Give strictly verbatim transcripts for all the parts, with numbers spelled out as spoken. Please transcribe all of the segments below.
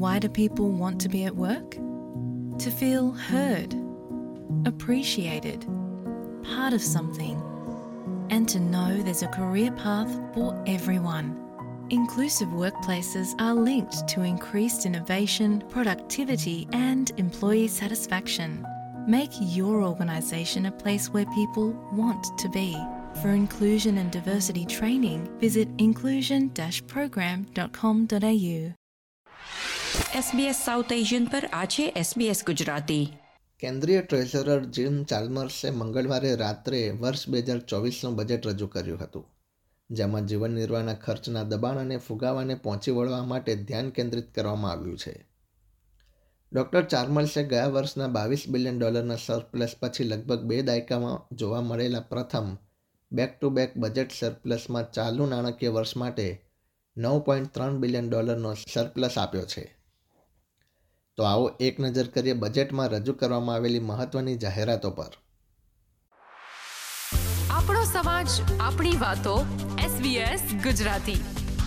Why do people want to be at work? To feel heard, appreciated, part of something, and to know there's a career path for everyone. Inclusive workplaces are linked to increased innovation, productivity, and employee satisfaction. Make your organisation a place where people want to be. For inclusion and diversity training, visit inclusion dash program dot com dot a u. S B S South Asian પર આ છે S B S Gujarati. કેન્દ્રીય treasurer Jim ચાલ્મર્સે મંગળવારે રાત્રે વર્ષ બે હજાર ચોવીસનું budget રજૂ કર્યું હતું, જેમાં જીવન નિર્વાહના ખર્ચના દબાણ અને ફુગાવાને પહોંચી વળવા માટે ધ્યાન કેન્દ્રિત કરવામાં આવ્યું છે. ડોક્ટર ચાર્મર્સે ગયા વર્ષના બાવીસ બિલિયન ડોલરના સરપ્લસ પછી લગભગ બે દાયકામાં જોવા મળેલા પ્રથમ બેક ટુ બેક બજેટ સરપ્લસમાં ચાલુ નાણાકીય વર્ષ માટે નવ પોઈન્ટ ત્રણ બિલિયન ડોલરનો સરપ્લસ આપ્યો છે. તો આવો એક નજર કરીએ બજેટમાં રજૂ કરવામાં આવેલી મહત્વની જાહેરાતો પર. આપણો સમાજ, આપણી વાતો. S B S Gujarati.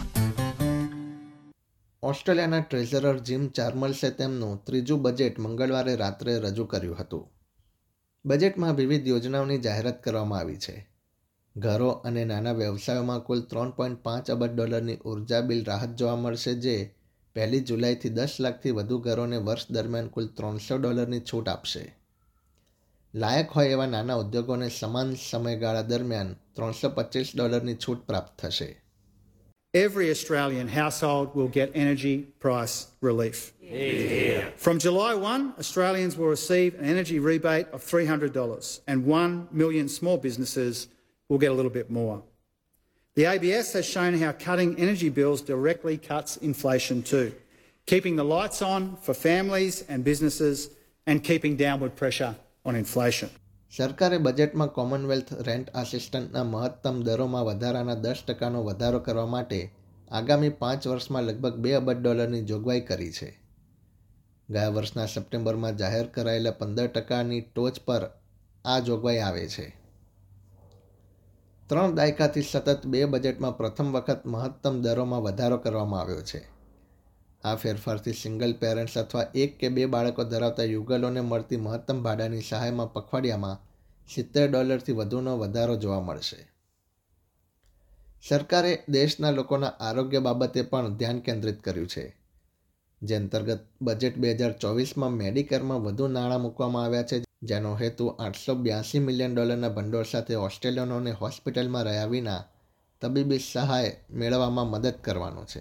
ઓસ્ટ્રેલિયાના ટ્રેઝરર જીમ ચાર્મર્સે તેમનું ત્રીજું બજેટ મંગળવારે રાત્રે રજૂ કર્યું હતું. બજેટમાં વિવિધ યોજનાઓની જાહેરાત કરવામાં આવી છે. ઘરો અને નાના વ્યવસાયોમાં કુલ ત્રણ પોઈન્ટ પાંચ અબજ ડોલરની ઉર્જા બિલ રાહત જોવા મળશે, જે પહેલી જુલાઈથી દસ લાખથી વધુ ઘરોને વર્ષ દરમિયાન કુલ ત્રણસો ડોલરની છૂટ આપશે. લાયક હોય એવા નાના ઉદ્યોગોને સમાન સમયગાળા દરમિયાન ત્રણસો પચીસ ડોલરની છૂટ પ્રાપ્ત થશે. Every Australian household will get energy price relief. Yeah. From July first, Australians will receive an energy rebate of three hundred dollars and one million small businesses will get a little bit more. The A B S has shown how cutting energy bills directly cuts inflation too, keeping the lights on for families and businesses and keeping downward pressure on inflation. સરકારે બજેટમાં Commonwealth rent આસિસ્ટન્ટના મહત્તમ દરોમાં વધારાના દસ ટકાનો વધારો કરવા માટે આગામી પાંચ વર્ષમાં લગભગ બે અબજ ડોલરની જોગવાઈ કરી છે. ગયા વર્ષના સપ્ટેમ્બરમાં જાહેર કરાયેલા પંદર ટકાની ટોચ પર આ જોગવાઈ આવે છે. ત્રણ દાયકાથી સતત બે બજેટમાં પ્રથમ વખત મહત્તમ દરોમાં વધારો કરવામાં આવ્યો છે. આ ફેરફારથી સિંગલ પેરેન્ટ્સ અથવા એક કે બે બાળકો ધરાવતા યુગલોને મળતી મહત્તમ ભાડાની સહાયમાં પખવાડિયામાં સિત્તેર ડોલરથી વધુનો વધારો જોવા મળશે. સરકારે દેશના લોકોના આરોગ્ય બાબતે પણ ધ્યાન કેન્દ્રિત કર્યું છે, જે અંતર્ગત બજેટ બે હજાર ચોવીસમાં મેડિકેરમાં વધુ નાણાં મૂકવામાં આવ્યા છે, જેનો હેતુ આઠસો બ્યાસી મિલિયન ડોલરના ભંડોળ સાથે ઓસ્ટ્રેલિયનોને હોસ્પિટલમાં રહ્યા વિના તબીબી સહાય મેળવવામાં મદદ કરવાનો છે.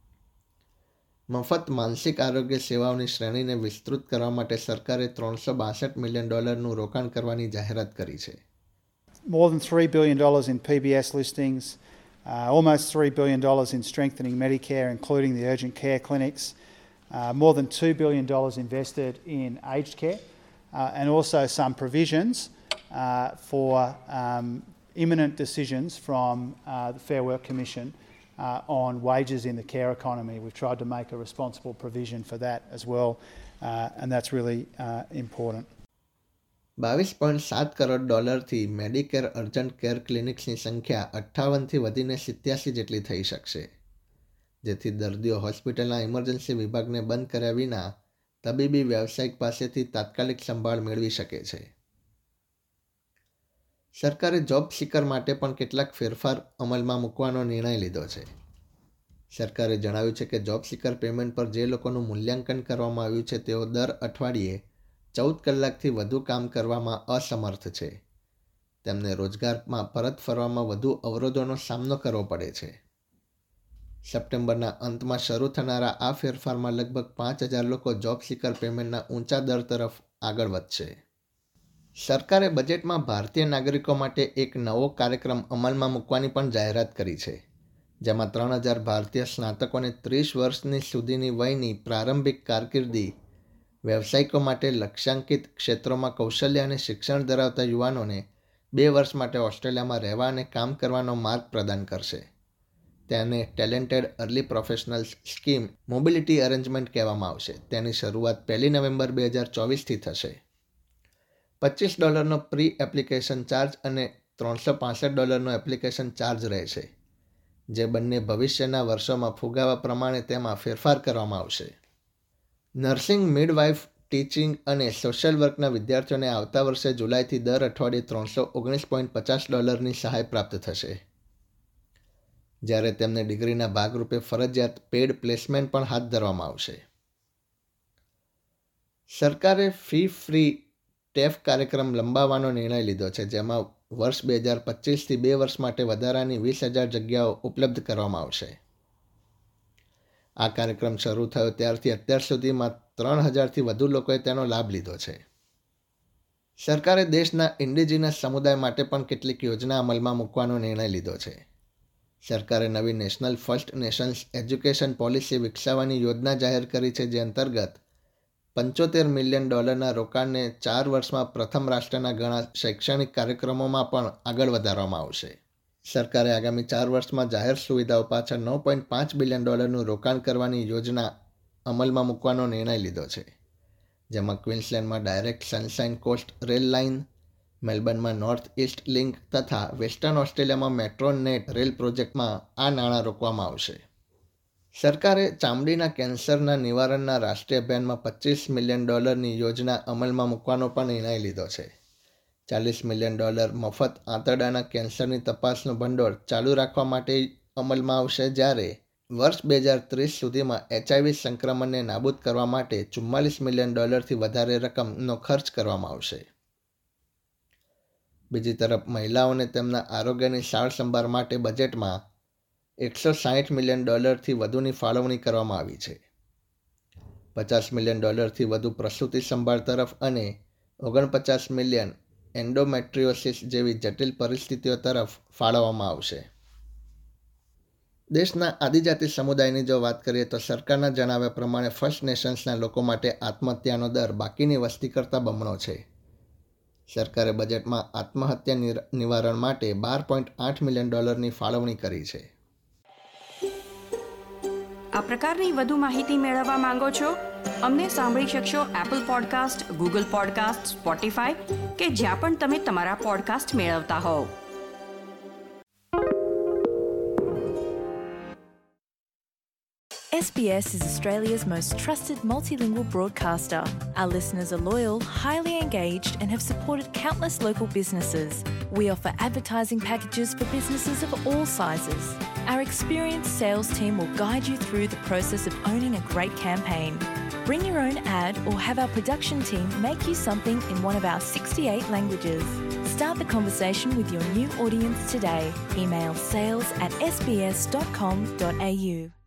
મફત માનસિક આરોગ્ય સેવાઓની શ્રેણીને વિસ્તૃત કરવા માટે સરકારે ત્રણસો બાસઠ મિલિયન ડોલરનું રોકાણ કરવાની જાહેરાત કરી છે. More than three billion dollars in P B S listings, uh, almost three billion dollars in strengthening Medicare, including the urgent care clinics, uh, more than two billion dollars invested in aged care, uh, and also some provisions uh, for um, imminent decisions from uh, the Fair Work Commission Uh, on wages in the care economy. We've tried to make a responsible provision for that as well, uh, and that's really uh, important. બાવીસ point સાત કરોડ ડોલરથી Medicare urgent care ક્લિનિક્સની સંખ્યા અઠ્ઠાવનથી વધીને સિત્યાસી જેટલી થઈ શકશે, જેથી દર્દીઓ હોસ્પિટલના ઇમરજન્સી વિભાગને બંધ કર્યા વિના તબીબી વ્યાવસાયિક પાસેથી તાત્કાલિક સંભાળ મેળવી શકે છે. સરકારે જોબ સિકર માટે પણ કેટલાક ફેરફાર અમલમાં મૂકવાનો નિર્ણય લીધો છે. સરકારે જણાવ્યું છે કે જોબ સિકર પેમેન્ટ પર જે લોકોનું મૂલ્યાંકન કરવામાં આવ્યું છે તેઓ દર અઠવાડિયે ચૌદ કલાકથી વધુ કામ કરવામાં અસમર્થ છે. તેમને રોજગારમાં પરત ફરવામાં વધુ અવરોધોનો સામનો કરવો પડે છે. સપ્ટેમ્બરના અંતમાં શરૂ થનારા આ ફેરફારમાં લગભગ પાંચ હજાર લોકો જોબ સિકર પેમેન્ટના ઊંચા દર તરફ આગળ વધશે. સરકારે બજેટમાં ભારતીય નાગરિકો માટે એક નવો કાર્યક્રમ અમલમાં મૂકવાની પણ જાહેરાત કરી છે, જેમાં ત્રણ હજાર ભારતીય સ્નાતકોને ત્રીસ વર્ષની સુધીની વયની પ્રારંભિક કારકિર્દી વ્યવસાયિકો માટે લક્ષ્યાંકિત ક્ષેત્રોમાં કૌશલ્ય અને શિક્ષણ ધરાવતા યુવાનોને બે વર્ષ માટે ઓસ્ટ્રેલિયામાં રહેવા અને કામ કરવાનો માર્ગ પ્રદાન કરશે. તેને talented early professionals scheme mobility arrangement કહેવામાં આવશે. તેની શરૂઆત પહેલી નવેમ્બર બે હજાર ચોવીસથી થશે. પચીસ ડોલરનો પ્રી એપ્લિકેશન ચાર્જ અને ત્રણસો પાસઠ ડોલરનો એપ્લિકેશન ચાર્જ રહેશે, જે બંને ભવિષ્યના વર્ષોમાં ફુગાવા પ્રમાણે તેમાં ફેરફાર કરવામાં આવશે. નર્સિંગ, મિડવાઇફ, ટીચિંગ અને સોશિયલ વર્કના વિદ્યાર્થીઓને આવતા વર્ષે જુલાઈથી દર અઠવાડિયે ત્રણસો ઓગણીસ પોઈન્ટ પચાસ ડોલરની સહાય પ્રાપ્ત થશે, જ્યારે તેમને ડિગ્રીના ભાગરૂપે ફરજિયાત પેડ પ્લેસમેન્ટ પણ હાથ ધરવામાં આવશે. સરકારે ફી ફ્રી ટેફ કાર્યક્રમ લંબાવવાનો નિર્ણય લીધો છે, જેમાં વર્ષ બે હજાર પચીસથી બે વર્ષ માટે વધારાની વીસ હજાર જગ્યાઓ ઉપલબ્ધ કરવામાં આવશે. આ કાર્યક્રમ શરૂ થયો ત્યારથી અત્યાર સુધીમાં ત્રણ હજારથી વધુ લોકોએ તેનો લાભ લીધો છે. સરકારે દેશના ઇન્ડિજિનસ સમુદાય માટે પણ કેટલીક યોજના અમલમાં મૂકવાનો નિર્ણય લીધો છે. સરકારે નવી national first nations education policy વિકસાવવાની યોજના જાહેર કરી છે, જે અંતર્ગત પંચોતેર મિલિયન ડોલરના રોકાણને ચાર વર્ષમાં પ્રથમ રાષ્ટ્રના ઘણા શૈક્ષણિક કાર્યક્રમોમાં પણ આગળ વધારવામાં આવશે. સરકારે આગામી ચાર વર્ષમાં જાહેર સુવિધાઓ પાછળ નવ પોઈન્ટ પાંચ બિલિયન ડોલરનું રોકાણ કરવાની યોજના અમલમાં મૂકવાનો નિર્ણય લીધો છે, જેમાં ક્વીન્સલેન્ડમાં direct sunshine coast rail line, મેલબર્નમાં નોર્થ ઇસ્ટ લિંક તથા વેસ્ટર્ન ઓસ્ટ્રેલિયામાં મેટ્રો નેટ રેલ પ્રોજેક્ટમાં આ નાણાં રોકવામાં આવશે. સરકારે ચામડીના કેન્સરના નિવારણના રાષ્ટ્રીય અભિયાનમાં પચીસ મિલિયન ડોલરની યોજના અમલમાં મૂકવાનો પણ નિર્ણય લીધો છે. ચાલીસ મિલિયન ડોલર મફત આંતરડાના કેન્સરની તપાસનું ભંડોળ ચાલુ રાખવા માટે અમલમાં આવશે, જ્યારે વર્ષ બે હજાર ત્રીસ સુધીમાં એચઆઈવી સંક્રમણને નાબૂદ કરવા માટે ચુમ્માલીસ મિલિયન ડોલરથી વધારે રકમનો ખર્ચ કરવામાં આવશે. બીજી તરફ મહિલાઓને તેમના આરોગ્યની સાર સંભાળ માટે બજેટમાં એકસો સાહીઠ મિલિયન ડોલરથી વધુની ફાળવણી કરવામાં આવી છે. પચાસ મિલિયન ડોલરથી વધુ પ્રસૂતિ સંભાળ તરફ અને ઓગણપચાસ મિલિયન એન્ડોમેટ્રિયોસિસ જેવી જટિલ પરિસ્થિતિઓ તરફ ફાળવવામાં આવશે. દેશના આદિજાતિ સમુદાયની જો વાત કરીએ તો સરકારના જણાવ્યા પ્રમાણે ફર્સ્ટ નેશન્સના લોકો માટે આત્મહત્યાનો દર બાકીની વસ્તી કરતાં બમણો છે. સરકારે બજેટમાં આત્મહત્યા નિવારણ માટે બાર પોઈન્ટ આઠ મિલિયન ડોલરની ફાળવણી કરી છે. આ પ્રકારની વધુ માહિતી મેળવવા માંગો છો? અમને સાંભળી શકશો Apple podcast, Google podcast, Spotify કે જ્યાં પણ તમે તમારા પોડકાસ્ટ મેળવતા હોવ. S B S is Australia's most trusted multilingual broadcaster. Our listeners are loyal, highly engaged, and have supported countless local businesses. We offer advertising packages for businesses of all sizes. Our experienced sales team will guide you through the process of owning a great campaign. Bring your own ad or have our production team make you something in one of our sixty-eight languages. Start the conversation with your new audience today. Email sales at s b s dot com dot a u.